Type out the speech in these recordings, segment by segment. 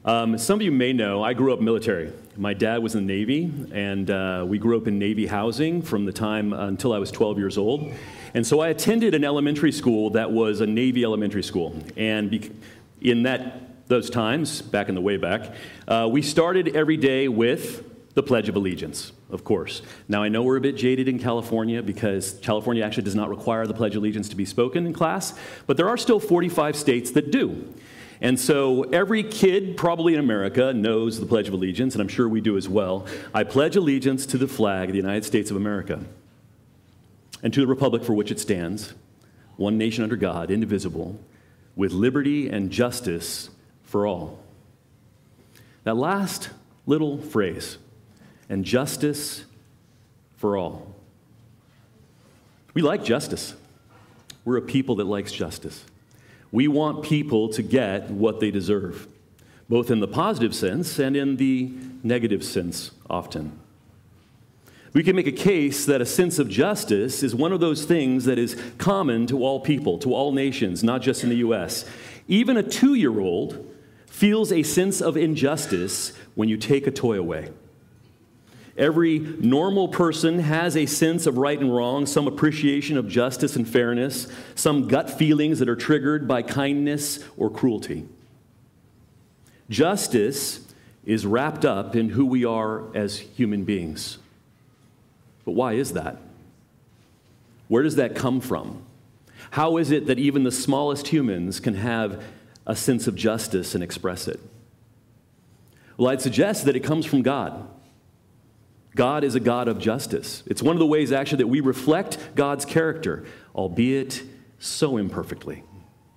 Some of you may know, I grew up military. My dad was in the Navy, and we grew up in Navy housing from the time until I was 12 years old. And so I attended an elementary school that was a Navy elementary school. And in those times, back in the way back, we started every day with the Pledge of Allegiance, of course. Now, I know we're a bit jaded in California because California actually does not require the Pledge of Allegiance to be spoken in class, but there are still 45 states that do. And so every kid probably in America knows the Pledge of Allegiance, and I'm sure we do as well. I pledge allegiance to the flag of the United States of America and to the republic for which it stands, one nation under God, indivisible, with liberty and justice for all. That last little phrase, and justice for all. We like justice. We're a people that likes justice. We want people to get what they deserve, both in the positive sense and in the negative sense often. We can make a case that a sense of justice is one of those things that is common to all people, to all nations, not just in the U.S. Even a 2-year-old feels a sense of injustice when you take a toy away. Every normal person has a sense of right and wrong, some appreciation of justice and fairness, some gut feelings that are triggered by kindness or cruelty. Justice is wrapped up in who we are as human beings. But why is that? Where does that come from? How is it that even the smallest humans can have a sense of justice and express it? Well, I'd suggest that it comes from God. God is a God of justice. It's one of the ways, actually, that we reflect God's character, albeit so imperfectly.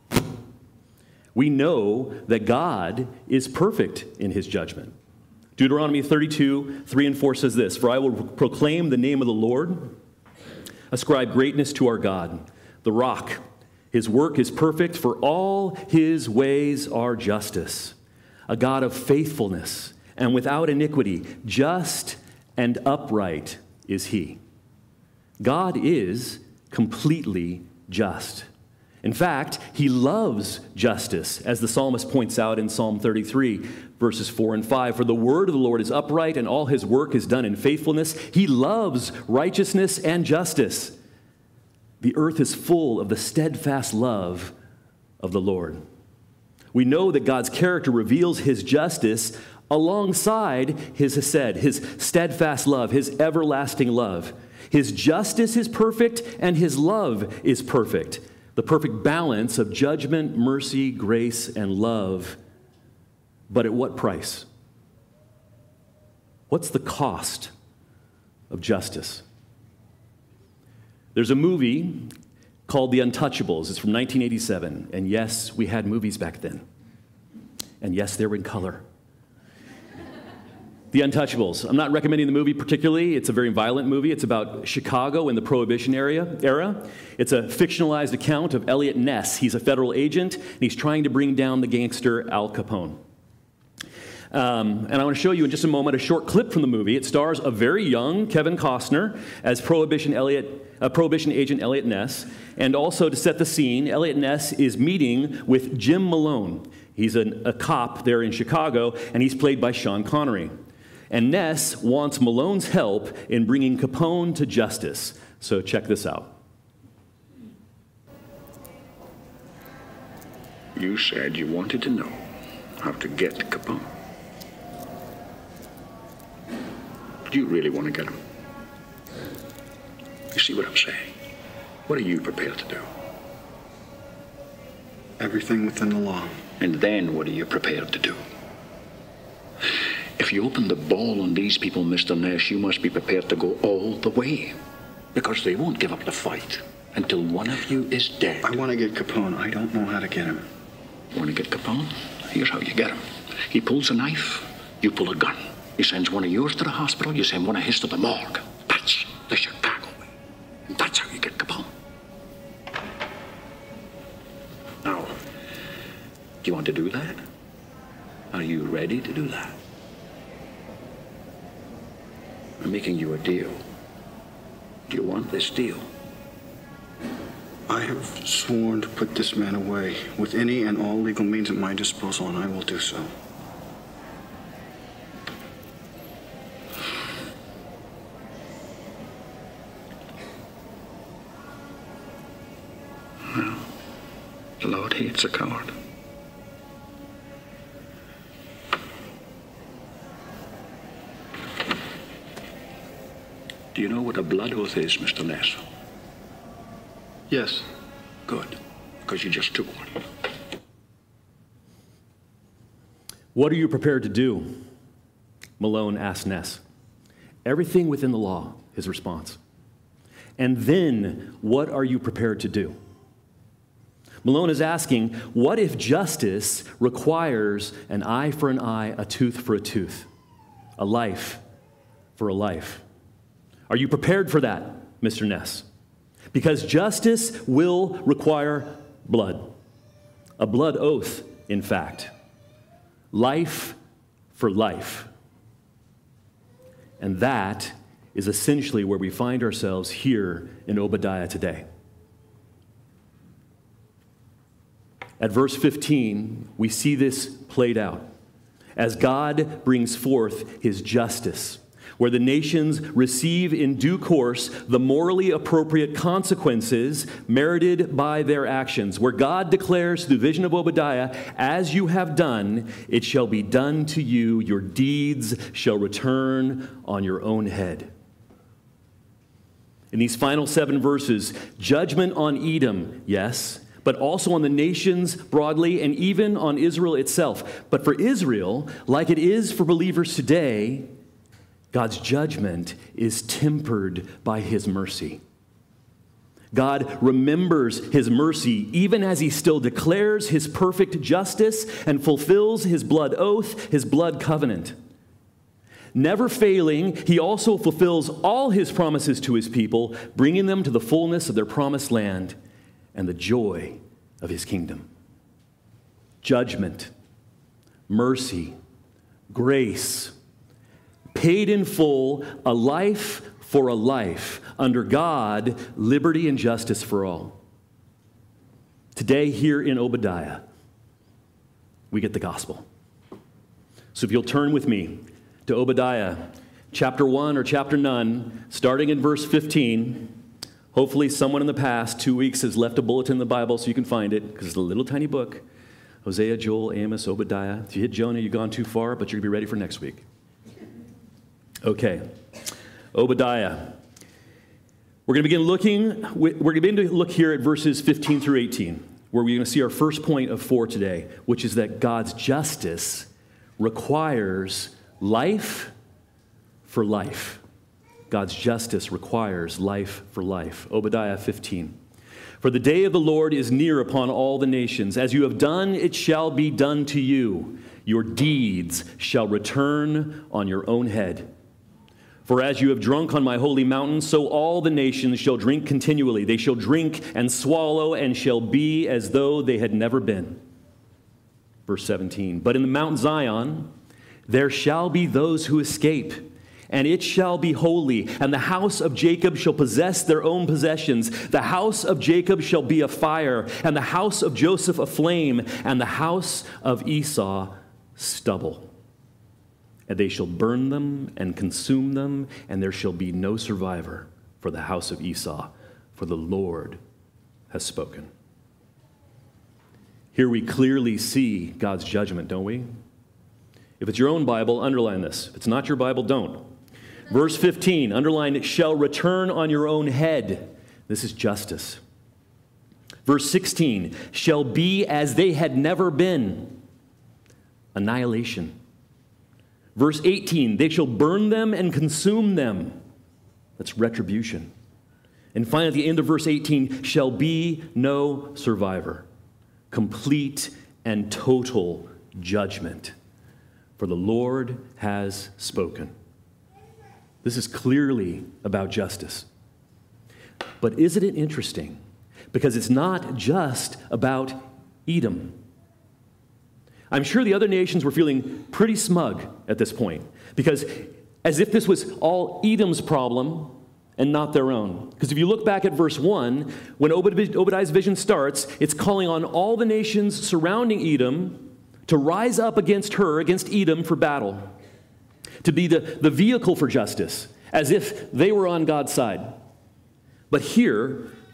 We know that God is perfect in his judgment. Deuteronomy 32, 3 and 4 says this, "For I will proclaim the name of the Lord, ascribe greatness to our God, the rock. His work is perfect, for all his ways are justice. A God of faithfulness and without iniquity, just and upright is he." God is completely just. In fact, he loves justice, as the psalmist points out in Psalm 33, verses 4 and 5. "For the word of the Lord is upright, and all his work is done in faithfulness. He loves righteousness and justice. The earth is full of the steadfast love of the Lord." We know that God's character reveals his justice alongside his hesed, his steadfast love, his everlasting love. His justice is perfect and his love is perfect. The perfect balance of judgment, mercy, grace, and love. But at what price? What's the cost of justice? There's a movie called The Untouchables. It's from 1987. And yes, we had movies back then. And yes, they were in color. The Untouchables. I'm not recommending the movie particularly. It's a very violent movie. It's about Chicago in the Prohibition era. It's a fictionalized account of Elliot Ness. He's a federal agent, and he's trying to bring down the gangster Al Capone. And I want to show you in just a moment a short clip from the movie. It stars a very young Kevin Costner as Prohibition agent Elliot Ness. And also to set the scene, Elliot Ness is meeting with Jim Malone. He's a cop there in Chicago, and he's played by Sean Connery. And Ness wants Malone's help in bringing Capone to justice. So check this out. You said you wanted to know how to get Capone. Do you really want to get him? You see what I'm saying? What are you prepared to do? Everything within the law. And then what are you prepared to do? If you open the ball on these people, Mr. Ness, you must be prepared to go all the way. Because they won't give up the fight until one of you is dead. I want to get Capone. I don't know how to get him. Want to get Capone? Here's how you get him. He pulls a knife, you pull a gun. He sends one of yours to the hospital, you send one of his to the morgue. That's the Chicago way. And that's how you get Capone. Now, do you want to do that? Are you ready to do that? I'm making you a deal. Do you want this deal? I have sworn to put this man away with any and all legal means at my disposal, and I will do so. The Lord hates a coward. Do you know what a blood oath is, Mr. Ness? Yes. Good, because you just took one. What are you prepared to do? Malone asked Ness. Everything within the law, his response. And then, what are you prepared to do? Malone is asking, what if justice requires an eye for an eye, a tooth for a tooth, a life for a life? Are you prepared for that, Mr. Ness? Because justice will require blood. A blood oath, in fact. Life for life. And that is essentially where we find ourselves here in Obadiah today. At verse 15, we see this played out as God brings forth his justice, where the nations receive in due course the morally appropriate consequences merited by their actions, where God declares through the vision of Obadiah, as you have done, it shall be done to you, your deeds shall return on your own head. In these final 7 verses, judgment on Edom, yes, but also on the nations broadly and even on Israel itself. But for Israel, like it is for believers today, God's judgment is tempered by his mercy. God remembers his mercy even as he still declares his perfect justice and fulfills his blood oath, his blood covenant. Never failing, he also fulfills all his promises to his people, bringing them to the fullness of their promised land and the joy of his kingdom. Judgment, mercy, grace, paid in full, a life for a life, under God, liberty and justice for all. Today, here in Obadiah, we get the gospel. So if you'll turn with me to Obadiah, chapter 1 or chapter 9, starting in verse 15. Hopefully someone in the past 2 weeks has left a bulletin in the Bible so you can find it, because it's a little tiny book. Hosea, Joel, Amos, Obadiah. If you hit Jonah, you've gone too far, but you're going to be ready for next week. Okay, Obadiah. We're going to begin to look here at verses 15 through 18, where we're going to see our first point of 4 today, which is that God's justice requires life for life. God's justice requires life for life. Obadiah 15. For the day of the Lord is near upon all the nations. As you have done, it shall be done to you. Your deeds shall return on your own head. For as you have drunk on my holy mountain, so all the nations shall drink continually. They shall drink and swallow and shall be as though they had never been. Verse 17. But in the Mount Zion, there shall be those who escape, and it shall be holy, and the house of Jacob shall possess their own possessions. The house of Jacob shall be a fire, and the house of Joseph a flame, and the house of Esau stubble. And they shall burn them and consume them, and there shall be no survivor for the house of Esau, for the Lord has spoken. Here we clearly see God's judgment, don't we? If it's your own Bible, underline this. If it's not your Bible, don't. Verse 15, underline, it shall return on your own head. This is justice. Verse 16, shall be as they had never been. Annihilation. Verse 18, they shall burn them and consume them. That's retribution. And finally, at the end of verse 18, shall be no survivor. Complete and total judgment. For the Lord has spoken. This is clearly about justice. But isn't it interesting? Because it's not just about Edom. I'm sure the other nations were feeling pretty smug at this point, because as if this was all Edom's problem and not their own. Because if you look back at verse 1, when Obadiah's vision starts, it's calling on all the nations surrounding Edom to rise up against Edom for battle, to be the vehicle for justice, as if they were on God's side. But here,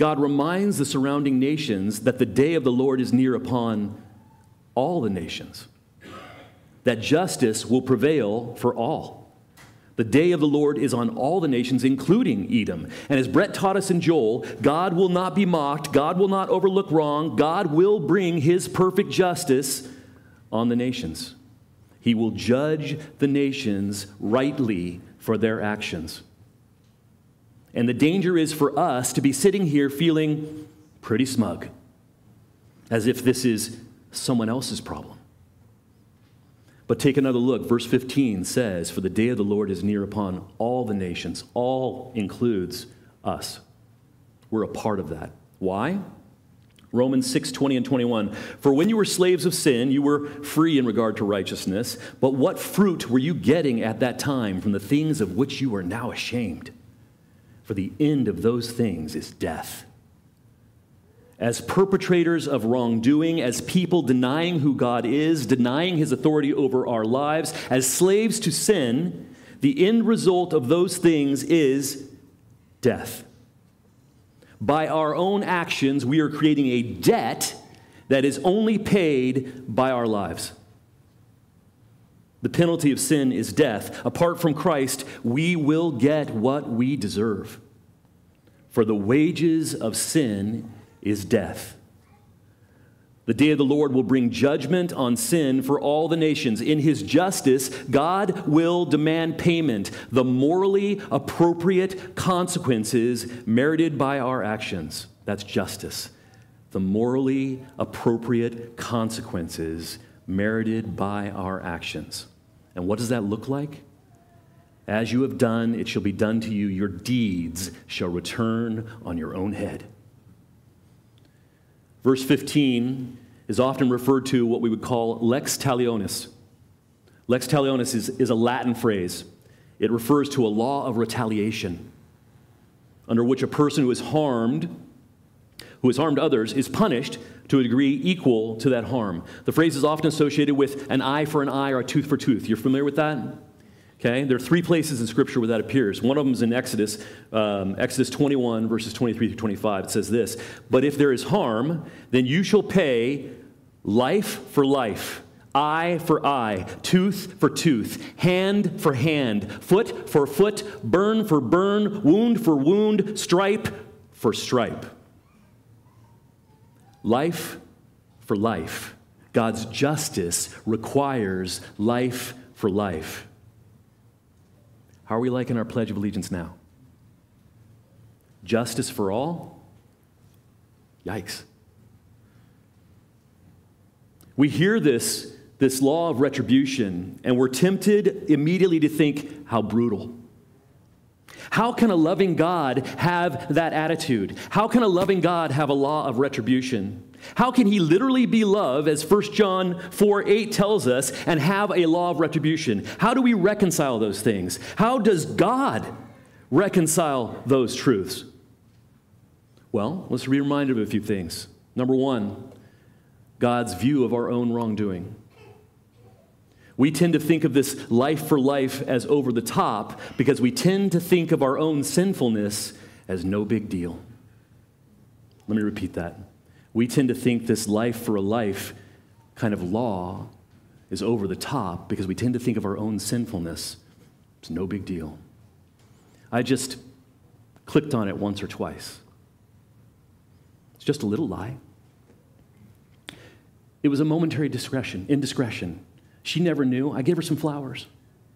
God reminds the surrounding nations that the day of the Lord is near upon all the nations, that justice will prevail for all. The day of the Lord is on all the nations, including Edom. And as Brett taught us in Joel, God will not be mocked. God will not overlook wrong. God will bring his perfect justice on the nations. He will judge the nations rightly for their actions. And the danger is for us to be sitting here feeling pretty smug, as if this is someone else's problem. But take another look. Verse 15 says, "For the day of the Lord is near upon all the nations." All includes us. We're a part of that. Why? Romans 6:20 and 21. "For when you were slaves of sin, you were free in regard to righteousness. But what fruit were you getting at that time from the things of which you are now ashamed? For the end of those things is death." As perpetrators of wrongdoing, as people denying who God is, denying his authority over our lives, as slaves to sin, the end result of those things is death. By our own actions, we are creating a debt that is only paid by our lives. The penalty of sin is death. Apart from Christ, we will get what we deserve. For the wages of sin is death. The day of the Lord will bring judgment on sin for all the nations. In his justice, God will demand payment, the morally appropriate consequences merited by our actions. That's justice. The morally appropriate consequences merited by our actions. And what does that look like? "As you have done, it shall be done to you. Your deeds shall return on your own head." Verse 15 is often referred to what we would call lex talionis. Lex talionis is a Latin phrase. It refers to a law of retaliation, under which a person who has harmed others is punished to a degree equal to that harm. The phrase is often associated with an eye for an eye or a tooth for tooth. You're familiar with that? Okay, there are 3 places in Scripture where that appears. One of them is in Exodus 21, verses 23 through 25. It says this, "But if there is harm, then you shall pay life for life, eye for eye, tooth for tooth, hand for hand, foot for foot, burn for burn, wound for wound, stripe for stripe." Life for life. God's justice requires life for life. How are we liking our Pledge of Allegiance now? Justice for all? Yikes. We hear this law of retribution, and we're tempted immediately to think, how brutal. How can a loving God have that attitude? How can a loving God have a law of retribution? How can he literally be love, as 1 John 4:8 tells us, and have a law of retribution? How do we reconcile those things? How does God reconcile those truths? Well, let's be reminded of a few things. Number 1, God's view of our own wrongdoing. We tend to think of this life for life as over the top because we tend to think of our own sinfulness as no big deal. Let me repeat that. We tend to think this life for a life kind of law is over the top because we tend to think of our own sinfulness. It's no big deal. I just clicked on it once or twice. It's just a little lie. It was a momentary indiscretion. She never knew. I gave her some flowers.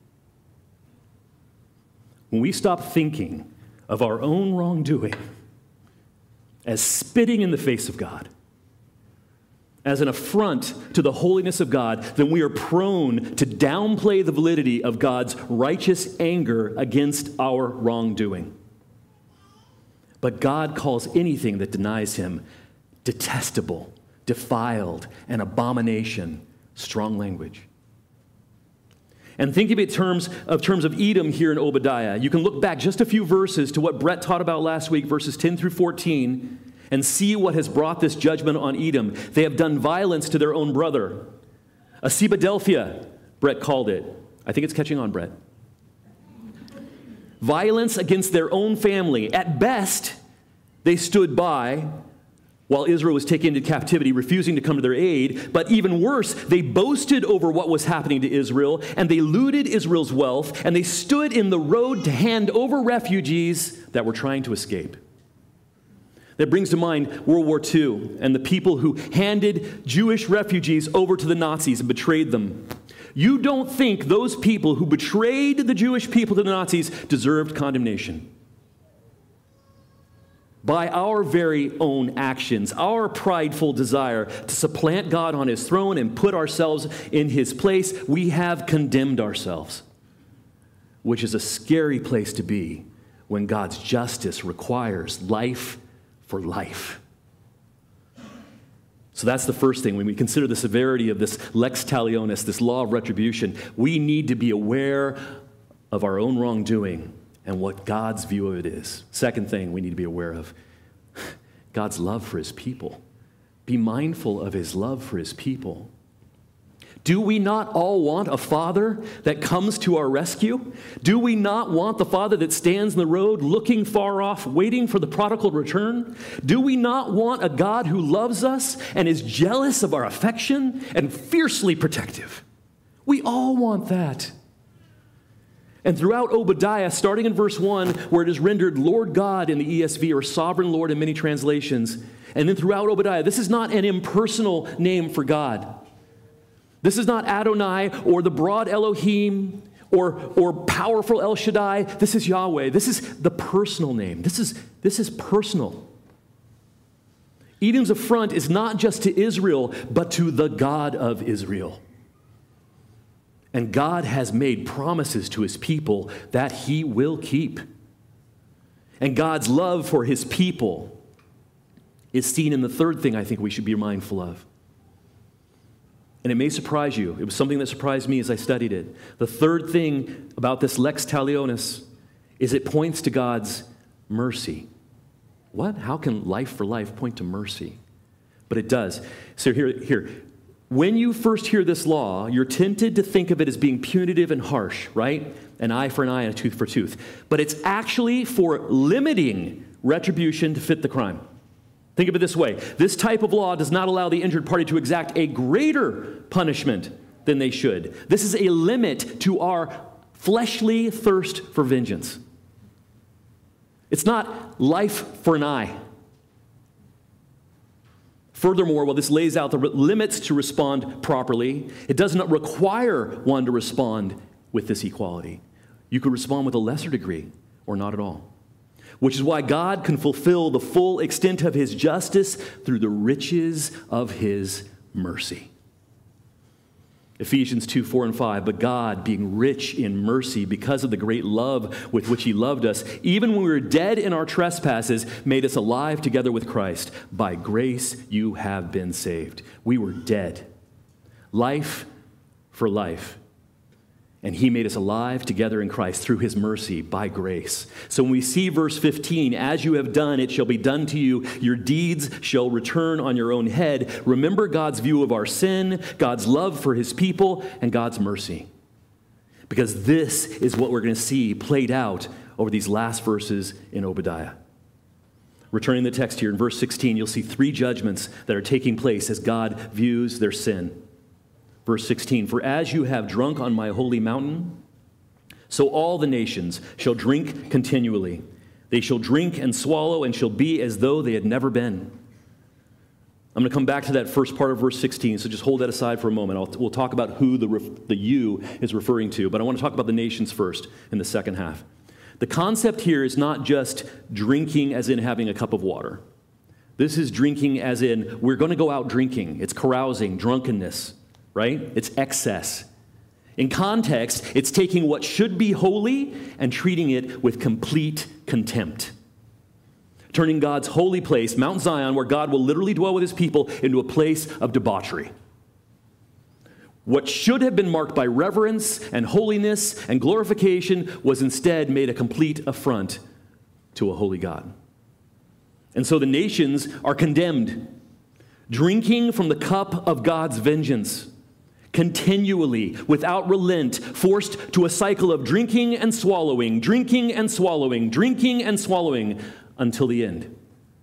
When we stop thinking of our own wrongdoing as spitting in the face of God, as an affront to the holiness of God, then we are prone to downplay the validity of God's righteous anger against our wrongdoing. But God calls anything that denies him detestable, defiled, and abomination. Strong language. And think of it in terms of Edom here in Obadiah. You can look back just a few verses to what Brett taught about last week, verses 10 through 14, and see what has brought this judgment on Edom. They have done violence to their own brother. A Cebadelphia, Brett called it. I think it's catching on, Brett. Violence against their own family. At best, They stood by while Israel was taken into captivity, refusing to come to their aid. But even worse, they boasted over what was happening to Israel, and they looted Israel's wealth, and they stood in the road to hand over refugees that were trying to escape. That brings to mind World War II and the people who handed Jewish refugees over to the Nazis and betrayed them. You don't think those people who betrayed the Jewish people to the Nazis deserved condemnation? By our very own actions, our prideful desire to supplant God on his throne and put ourselves in his place, we have condemned ourselves, which is a scary place to be when God's justice requires life for life. So that's the first thing. When we consider the severity of this lex talionis, this law of retribution, we need to be aware of our own wrongdoing and what God's view of it is. Second thing we need to be aware of, God's love for his people. Be mindful of his love for his people. Do we not all want a father that comes to our rescue? Do we not want the father that stands in the road looking far off, waiting for the prodigal return? Do we not want a God who loves us and is jealous of our affection and fiercely protective? We all want that. And throughout Obadiah, starting in verse 1, where it is rendered Lord God in the ESV, or Sovereign Lord in many translations, and then throughout Obadiah, this is not an impersonal name for God. This is not Adonai or the broad Elohim or powerful El Shaddai. This is Yahweh. This is the personal name. This is personal. Edom's affront is not just to Israel, but to the God of Israel. And God has made promises to his people that he will keep. And God's love for his people is seen in the third thing I think we should be mindful of. And it may surprise you. It was something that surprised me as I studied it. The third thing about this lex talionis is it points to God's mercy. What? How can life for life point to mercy? But it does. So here. When you first hear this law, you're tempted to think of it as being punitive and harsh, right? An eye for an eye and a tooth for tooth. But it's actually for limiting retribution to fit the crime. Think of it this way. This type of law does not allow the injured party to exact a greater punishment than they should. This is a limit to our fleshly thirst for vengeance. It's not life for an eye. Furthermore, while this lays out the limits to respond properly, it does not require one to respond with this equality. You could respond with a lesser degree or not at all, which is why God can fulfill the full extent of his justice through the riches of his mercy. Ephesians 2, 4, and 5, but God, being rich in mercy because of the great love with which he loved us, even when we were dead in our trespasses, made us alive together with Christ. By grace you have been saved. We were dead. Life for life. And he made us alive together in Christ through his mercy by grace. So when we see verse 15, as you have done, it shall be done to you. Your deeds shall return on your own head. Remember God's view of our sin, God's love for his people, and God's mercy. Because this is what we're going to see played out over these last verses in Obadiah. Returning the text here in verse 16, you'll see three judgments that are taking place as God views their sin. Verse 16, for as you have drunk on my holy mountain, so all the nations shall drink continually. They shall drink and swallow and shall be as though they had never been. I'm going to come back to that first part of verse 16, so just hold that aside for a moment. We'll talk about who the you is referring to, but I want to talk about the nations first in the second half. The concept here is not just drinking as in having a cup of water. This is drinking as in we're going to go out drinking. It's carousing, drunkenness. Right? It's excess. In context, it's taking what should be holy and treating it with complete contempt. Turning God's holy place, Mount Zion, where God will literally dwell with his people, into a place of debauchery. What should have been marked by reverence and holiness and glorification was instead made a complete affront to a holy God. And so the nations are condemned, drinking from the cup of God's vengeance. Continually, without relent, forced to a cycle of drinking and swallowing, drinking and swallowing, drinking and swallowing until the end.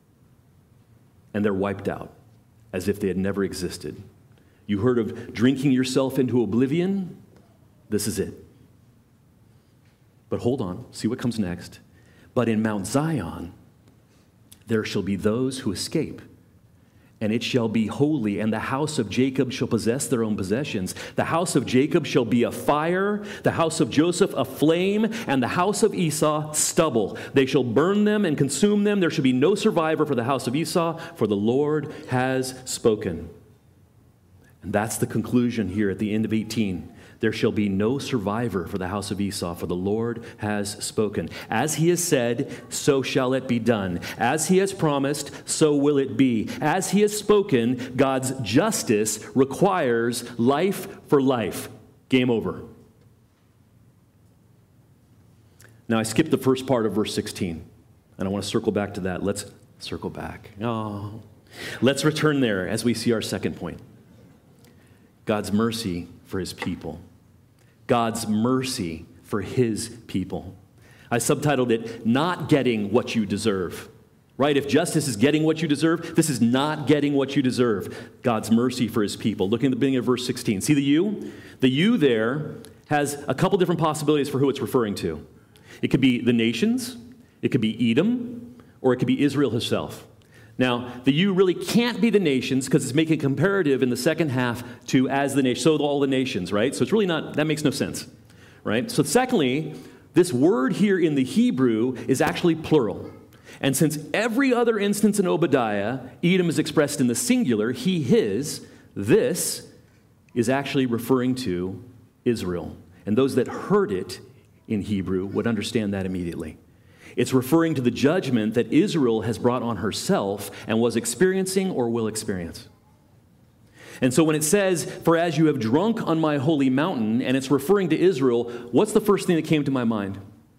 and they're wiped out as if they had never existed. You heard of drinking yourself into oblivion? This is it. But hold on, see what comes next. But in Mount Zion, there shall be those who escape, and it shall be holy, and the house of Jacob shall possess their own possessions. The house of Jacob shall be a fire, the house of Joseph a flame, and the house of Esau stubble. They shall burn them and consume them. There shall be no survivor for the house of Esau, for the Lord has spoken. And that's the conclusion here at the end of 18. There shall be no survivor for the house of Esau, for the Lord has spoken. As he has said, so shall it be done. As he has promised, so will it be. As he has spoken, God's justice requires life for life. Game over. Now, I skipped the first part of verse 16, and I want to circle back to that. Let's circle back. Oh. Let's return there as we see our second point. God's mercy for his people. God's mercy for his people. I subtitled it, Not Getting What You Deserve. Right? If justice is getting what you deserve, this is not getting what you deserve. God's mercy for his people. Looking at the beginning of verse 16. See the you? The you there has a couple different possibilities for who it's referring to. It could be the nations, it could be Edom, or it could be Israel herself. Now, the you really can't be the nations because it's making a comparative in the second half to as the nation, so all the nations, right? So it's really not, that makes no sense, right? So secondly, this word here in the Hebrew is actually plural. And since every other instance in Obadiah, Edom is expressed in the singular, he, his, this is actually referring to Israel. And those that heard it in Hebrew would understand that immediately. It's referring to the judgment that Israel has brought on herself and was experiencing or will experience. And so when it says, for as you have drunk on my holy mountain, and it's referring to Israel, what's the first thing that came to my mind?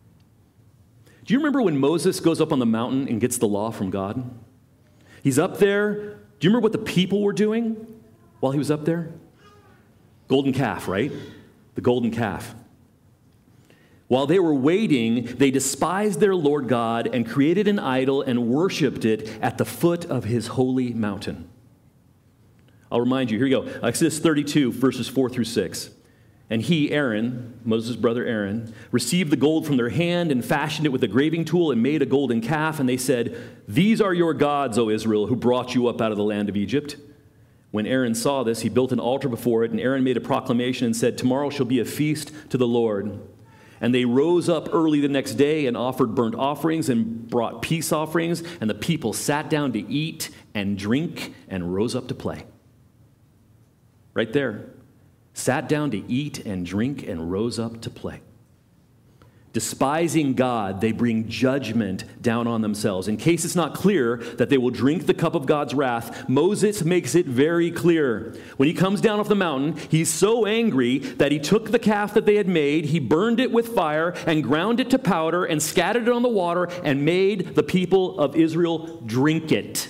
Do you remember when Moses goes up on the mountain and gets the law from God? He's up there. Do you remember what the people were doing while he was up there? Golden calf, right? The golden calf. While they were waiting, they despised their Lord God and created an idol and worshiped it at the foot of his holy mountain. I'll remind you, here you go. Exodus 32, verses 4 through 6. And he, Aaron, Moses' brother Aaron, received the gold from their hand and fashioned it with a graving tool and made a golden calf. And they said, "These are your gods, O Israel, who brought you up out of the land of Egypt." When Aaron saw this, he built an altar before it, and Aaron made a proclamation and said, "Tomorrow shall be a feast to the Lord." And they rose up early the next day and offered burnt offerings and brought peace offerings, and the people sat down to eat and drink and rose up to play. Right there. Sat down to eat and drink and rose up to play. Despising God, they bring judgment down on themselves. In case it's not clear that they will drink the cup of God's wrath, Moses makes it very clear. When he comes down off the mountain, he's so angry that he took the calf that they had made, he burned it with fire and ground it to powder and scattered it on the water and made the people of Israel drink it.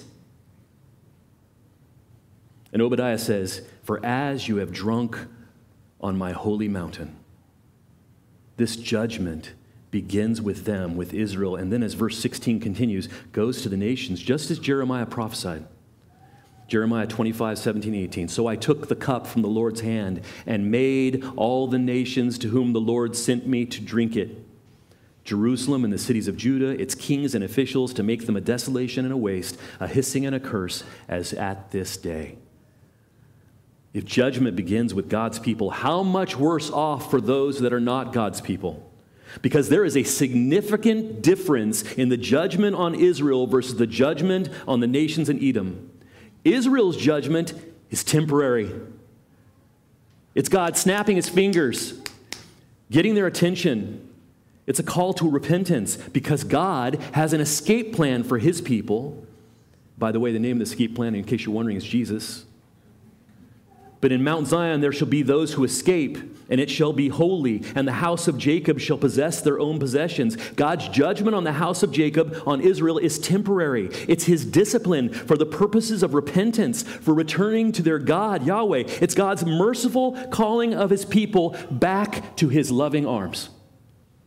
And Obadiah says, "For as you have drunk on my holy mountain." This judgment begins with them, with Israel, and then as verse 16 continues, goes to the nations, just as Jeremiah prophesied. Jeremiah 25, 17, 18. "So I took the cup from the Lord's hand and made all the nations to whom the Lord sent me to drink it. Jerusalem and the cities of Judah, its kings and officials, to make them a desolation and a waste, a hissing and a curse, as at this day." If judgment begins with God's people, how much worse off for those that are not God's people? Because there is a significant difference in the judgment on Israel versus the judgment on the nations in Edom. Israel's judgment is temporary. It's God snapping his fingers, getting their attention. It's a call to repentance because God has an escape plan for his people. By the way, the name of the escape plan, in case you're wondering, is Jesus. But in Mount Zion there shall be those who escape, and it shall be holy, and the house of Jacob shall possess their own possessions. God's judgment on the house of Jacob, on Israel, is temporary. It's his discipline for the purposes of repentance, for returning to their God, Yahweh. It's God's merciful calling of his people back to his loving arms.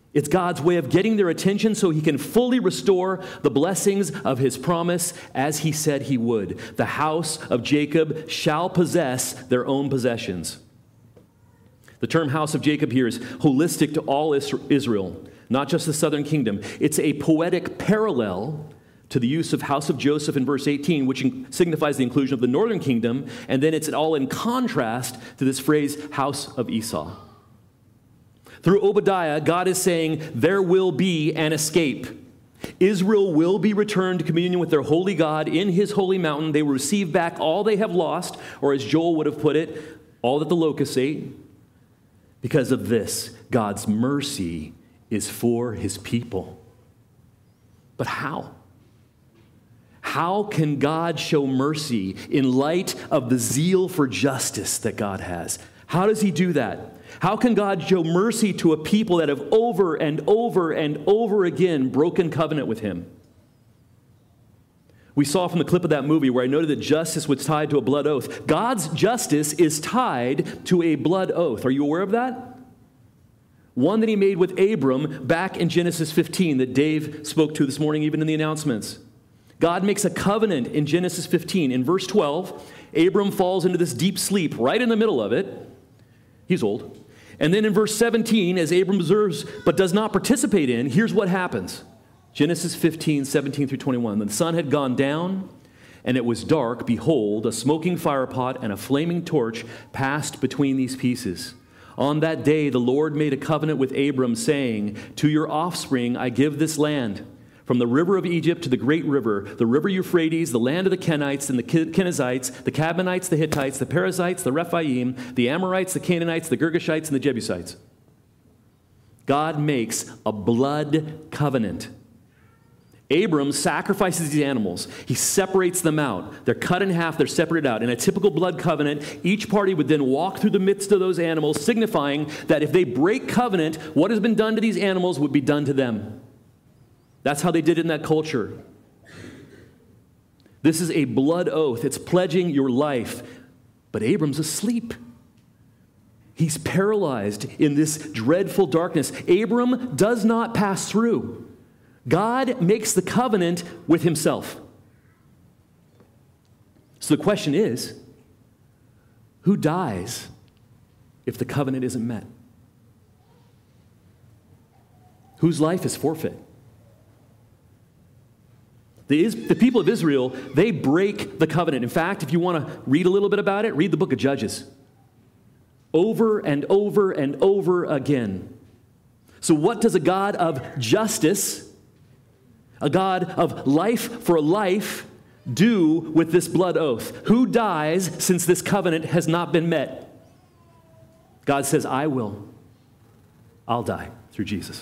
It's God's way of getting their attention so he can fully restore the blessings of his promise as he said he would. The house of Jacob shall possess their own possessions. The term house of Jacob here is holistic to all Israel, not just the southern kingdom. It's a poetic parallel to the use of house of Joseph in verse 18, which signifies the inclusion of the northern kingdom, and then it's all in contrast to this phrase, house of Esau. Through Obadiah, God is saying there will be an escape. Israel will be returned to communion with their holy God in his holy mountain. They will receive back all they have lost, or as Joel would have put it, all that the locusts ate. Because of this, God's mercy is for his people. But how? How can God show mercy in light of the zeal for justice that God has? How does he do that? How can God show mercy to a people that have over and over and over again broken covenant with him? We saw from the clip of that movie where I noted that justice was tied to a blood oath. God's justice is tied to a blood oath. Are you aware of that? One that he made with Abram back in Genesis 15 that Dave spoke to this morning, even in the announcements. God makes a covenant in Genesis 15. In verse 12, Abram falls into this deep sleep right in the middle of it. He's old. And then in verse 17, as Abram observes but does not participate in, here's what happens. Genesis 15, 17 through 21. When the sun had gone down and it was dark, behold, a smoking firepot and a flaming torch passed between these pieces. On that day the Lord made a covenant with Abram, saying, to your offspring I give this land, from the river of Egypt to the great river, the river Euphrates, the land of the Kenites and the Kenizzites, the Cadmonites, the Hittites, the Perizzites, the Rephaim, the Amorites, the Canaanites, the Girgashites, and the Jebusites. God makes a blood covenant. Abram sacrifices these animals. He separates them out. They're cut in half. They're separated out. In a typical blood covenant, each party would then walk through the midst of those animals, signifying that if they break covenant, what has been done to these animals would be done to them. That's how they did it in that culture. This is a blood oath. It's pledging your life. But Abram's asleep. He's paralyzed in this dreadful darkness. Abram does not pass through. God makes the covenant with himself. So the question is, who dies if the covenant isn't met? Whose life is forfeit? The people of Israel, they break the covenant. In fact, if you want to read a little bit about it, read the book of Judges. Over and over and over again. So what does a God of justice, a God of life for life, do with this blood oath? Who dies since this covenant has not been met? God says, I will. I'll die through Jesus.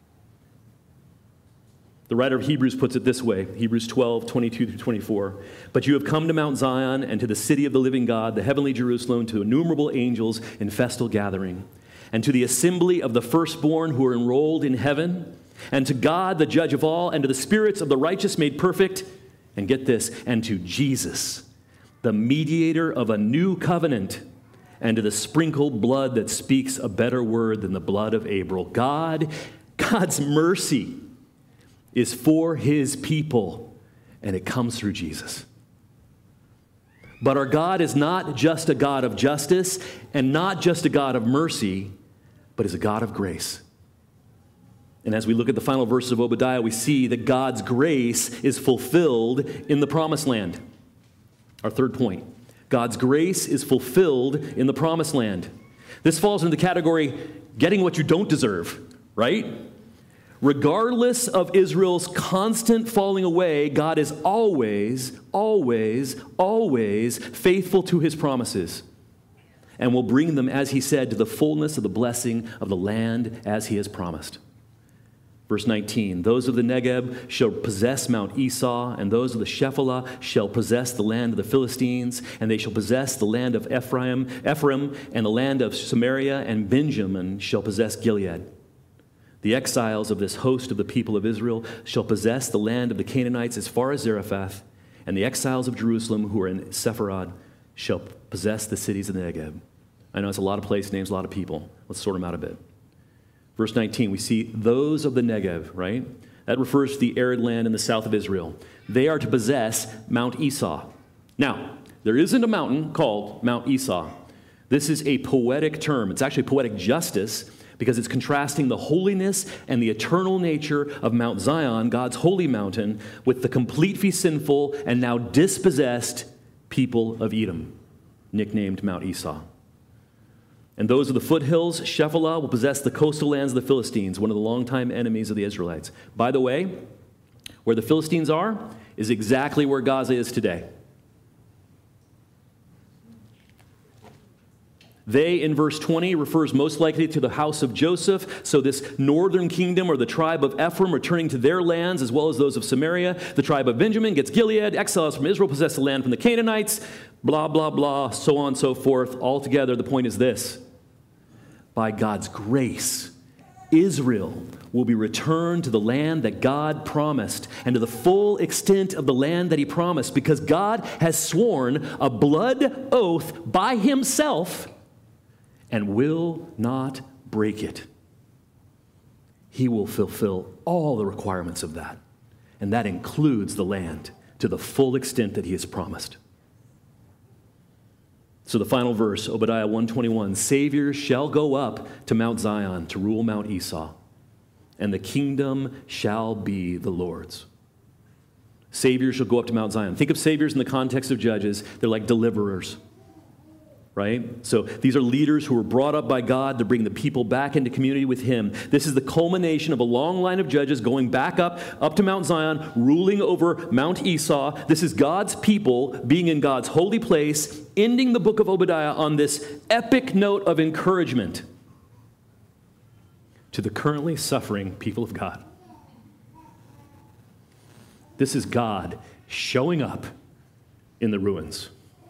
The writer of Hebrews puts it this way, Hebrews 12, 22 through 24. But you have come to Mount Zion and to the city of the living God, the heavenly Jerusalem, to innumerable angels in festal gathering, and to the assembly of the firstborn who are enrolled in heaven, and to God, the judge of all, and to the spirits of the righteous made perfect, and get this, and to Jesus, the mediator of a new covenant, and to the sprinkled blood that speaks a better word than the blood of Abel. God's mercy is for his people, and it comes through Jesus. But our God is not just a God of justice and not just a God of mercy, but is a God of grace. And as we look at the final verses of Obadiah, we see that God's grace is fulfilled in the promised land. Our third point, God's grace is fulfilled in the promised land. This falls into the category, getting what you don't deserve, right? Regardless of Israel's constant falling away, God is always, always, always faithful to his promises and will bring them, as he said, to the fullness of the blessing of the land as he has promised. Verse 19, those of the Negeb shall possess Mount Esau, and those of the Shephelah shall possess the land of the Philistines, and they shall possess the land of Ephraim, and the land of Samaria, and Benjamin shall possess Gilead. The exiles of this host of the people of Israel shall possess the land of the Canaanites as far as Zarephath, and the exiles of Jerusalem who are in Sepharad shall possess the cities of the Negeb. I know it's a lot of place names, a lot of people. Let's sort them out a bit. Verse 19, we see those of the Negev, right? That refers to the arid land in the south of Israel. They are to possess Mount Esau. Now, there isn't a mountain called Mount Esau. This is a poetic term. It's actually poetic justice because it's contrasting the holiness and the eternal nature of Mount Zion, God's holy mountain, with the completely sinful and now dispossessed people of Edom, nicknamed Mount Esau. And those of the foothills, Shephelah, will possess the coastal lands of the Philistines, one of the longtime enemies of the Israelites. By the way, where the Philistines are is exactly where Gaza is today. They, in verse 20, refers most likely to the house of Joseph. So this northern kingdom or the tribe of Ephraim returning to their lands as well as those of Samaria. The tribe of Benjamin gets Gilead. Exiles from Israel possess the land from the Canaanites. Blah, blah, blah, so on and so forth. Altogether, the point is this. By God's grace, Israel will be returned to the land that God promised and to the full extent of the land that he promised because God has sworn a blood oath by himself and will not break it. He will fulfill all the requirements of that, and that includes the land to the full extent that he has promised. So the final verse, Obadiah 1:21, Saviors shall go up to Mount Zion to rule Mount Esau, and the kingdom shall be the Lord's. Saviors shall go up to Mount Zion. Think of saviors in the context of Judges. They're like deliverers. Right? So these are leaders who were brought up by God to bring the people back into community with him. This is the culmination of a long line of judges going back up to Mount Zion, ruling over Mount Esau. This is God's people being in God's holy place, ending the book of Obadiah on this epic note of encouragement to the currently suffering people of God. This is God showing up in the ruins.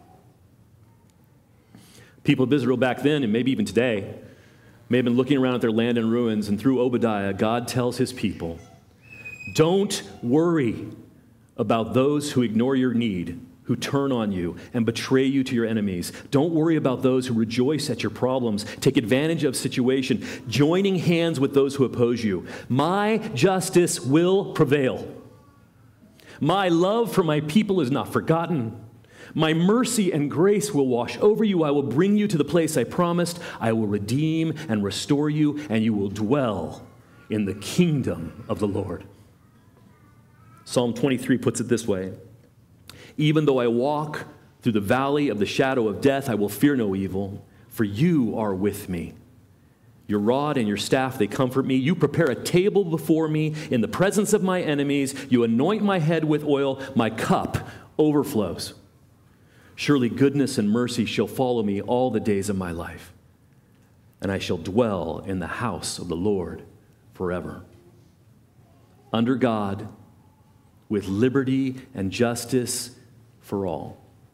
People of Israel back then, and maybe even today, may have been looking around at their land in ruins, and through Obadiah, God tells his people, don't worry about those who ignore your need, who turn on you and betray you to your enemies. Don't worry about those who rejoice at your problems, take advantage of situation, joining hands with those who oppose you. My justice will prevail. My love for my people is not forgotten. My mercy and grace will wash over you. I will bring you to the place I promised. I will redeem and restore you, and you will dwell in the kingdom of the Lord. Psalm 23 puts it this way. Even though I walk through the valley of the shadow of death, I will fear no evil, for you are with me. Your rod and your staff, they comfort me. You prepare a table before me in the presence of my enemies. You anoint my head with oil. My cup overflows. Surely goodness and mercy shall follow me all the days of my life, and I shall dwell in the house of the Lord forever. Under God, with liberty and justice for all.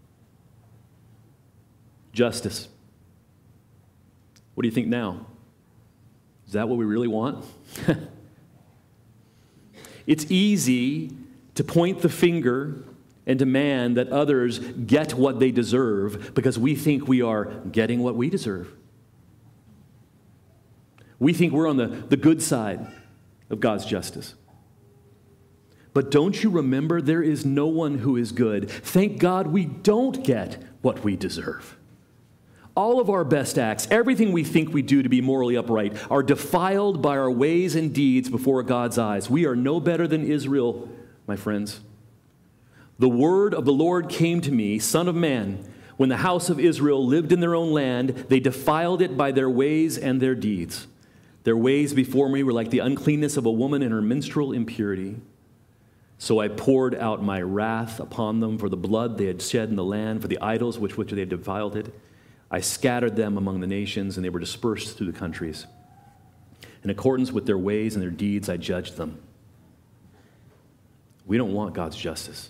Justice. What do you think now? Is that what we really want? It's easy to point the finger and demand that others get what they deserve because we think we are getting what we deserve. We think we're on the good side of God's justice. But don't you remember, there is no one who is good. Thank God we don't get what we deserve. All of our best acts, everything we think we do to be morally upright, are defiled by our ways and deeds before God's eyes. We are no better than Israel, my friends. The word of the Lord came to me, Son of man, when the house of Israel lived in their own land, they defiled it by their ways and their deeds. Their ways before me were like the uncleanness of a woman in her menstrual impurity. So I poured out my wrath upon them for the blood they had shed in the land, for the idols with which they had defiled it. I scattered them among the nations, and they were dispersed through the countries. In accordance with their ways and their deeds, I judged them. We don't want God's justice.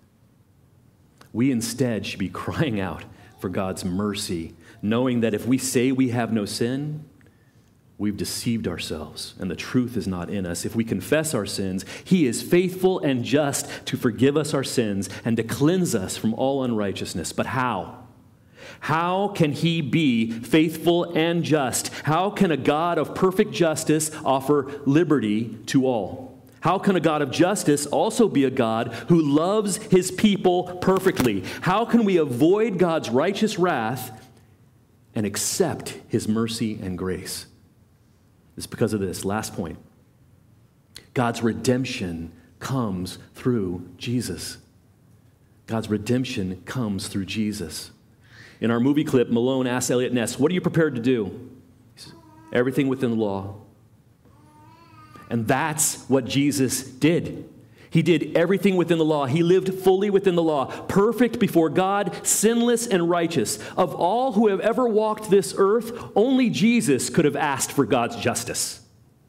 We instead should be crying out for God's mercy, knowing that if we say we have no sin, we've deceived ourselves, and the truth is not in us. If we confess our sins, he is faithful and just to forgive us our sins and to cleanse us from all unrighteousness. But how? How can he be faithful and just? How can a God of perfect justice offer liberty to all? How can a God of justice also be a God who loves his people perfectly? How can we avoid God's righteous wrath and accept his mercy and grace? It's because of this. Last point. God's redemption comes through Jesus. God's redemption comes through Jesus. In our movie clip, Malone asks Elliot Ness, "What are you prepared to do?" He says, "Everything within the law." And that's what Jesus did. He did everything within the law. He lived fully within the law, perfect before God, sinless and righteous. Of all who have ever walked this earth, only Jesus could have asked for God's justice.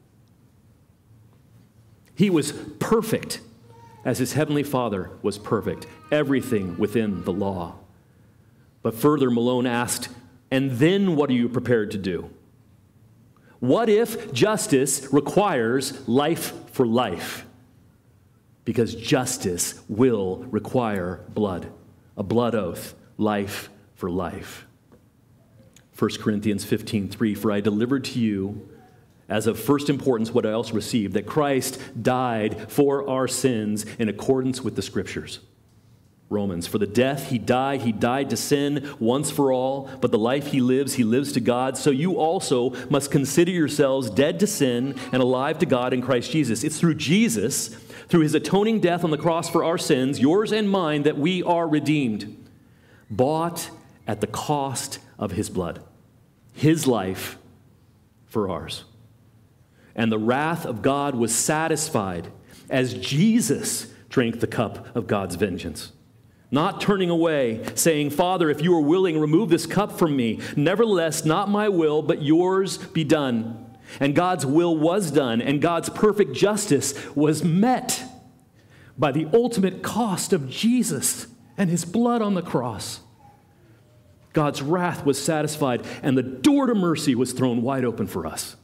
He was perfect as his heavenly Father was perfect, everything within the law. But further, Malone asked, and then what are you prepared to do? What if justice requires life for life? Because justice will require blood, a blood oath, life for life. 1 Corinthians 15:3, "For I delivered to you as of first importance what I also received, that Christ died for our sins in accordance with the Scriptures." Romans, "For the death he died to sin once for all, but the life he lives to God. So you also must consider yourselves dead to sin and alive to God in Christ Jesus." It's through Jesus, through his atoning death on the cross for our sins, yours and mine, that we are redeemed, bought at the cost of his blood, his life for ours. And the wrath of God was satisfied as Jesus drank the cup of God's vengeance. Not turning away, saying, "Father, if you are willing, remove this cup from me. Nevertheless, not my will, but yours be done." And God's will was done, and God's perfect justice was met by the ultimate cost of Jesus and his blood on the cross. God's wrath was satisfied, and the door to mercy was thrown wide open for us,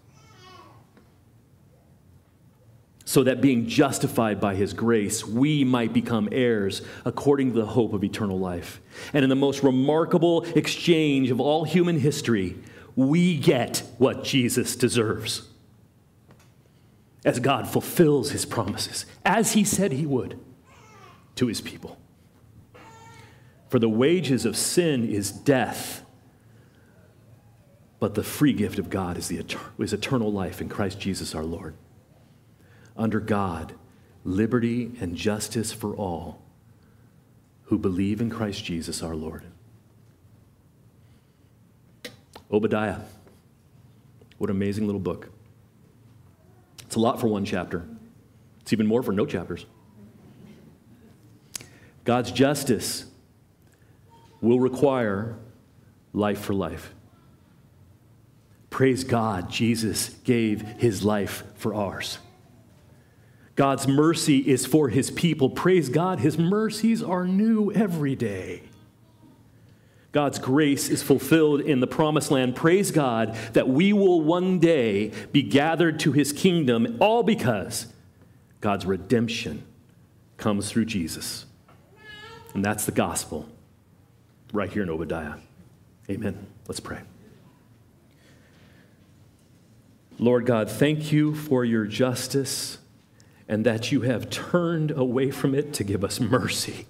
so that being justified by his grace, we might become heirs according to the hope of eternal life. And in the most remarkable exchange of all human history, we get what Jesus deserves, as God fulfills his promises, as he said he would, to his people. For the wages of sin is death, but the free gift of God is eternal life in Christ Jesus our Lord. Under God, liberty and justice for all who believe in Christ Jesus our Lord. Obadiah. What an amazing little book. It's a lot for one chapter. It's even more for no chapters. God's justice will require life for life. Praise God, Jesus gave his life for ours. God's mercy is for his people. Praise God, his mercies are new every day. God's grace is fulfilled in the promised land. Praise God that we will one day be gathered to his kingdom, all because God's redemption comes through Jesus. And that's the gospel right here in Obadiah. Amen. Let's pray. Lord God, thank you for your justice, and that you have turned away from it to give us mercy.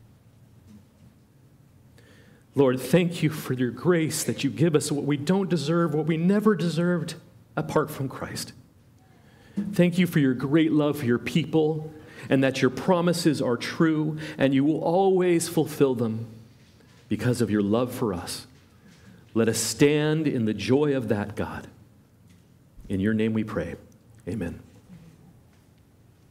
Lord, thank you for your grace, that you give us what we don't deserve, what we never deserved apart from Christ. Thank you for your great love for your people, and that your promises are true, and you will always fulfill them because of your love for us. Let us stand in the joy of that, God. In your name we pray. Amen.